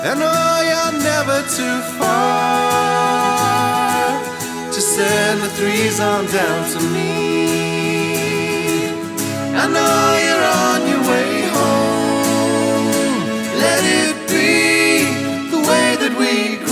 I know you're never too far to send the threes on down to me. I know you're on your way home. Let it be the way that we grow.